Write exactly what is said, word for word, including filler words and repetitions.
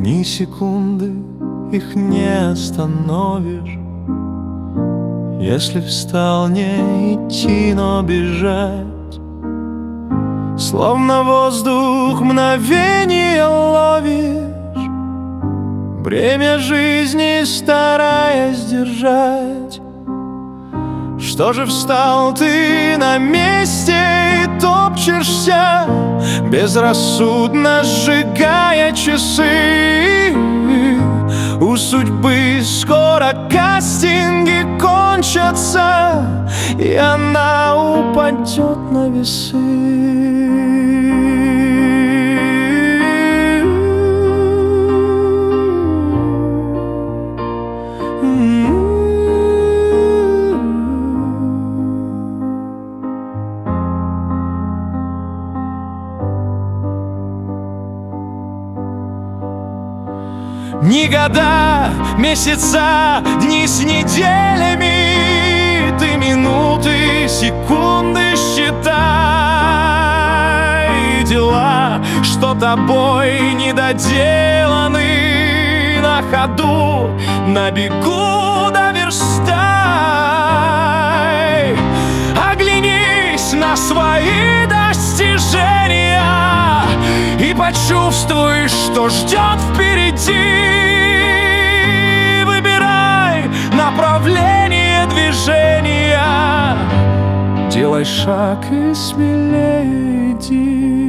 Дни, секунды, их не остановишь. Если встал, не идти, но бежать. Словно воздух мгновение ловишь, бремя жизни стараясь держать. Что же встал ты на месте и топчешься, безрассудно сжигая часы? У судьбы скоро кастинги кончатся, и она упадет на весы. Ни года, месяца, дни с неделями, ты минуты, секунды считай. Дела, что тобой недоделаны, на ходу, на бегу доверстай. Оглянись на свои достижения и почувствуй, что ждет впереди. Выбирай направление движения, делай шаг и смелее иди.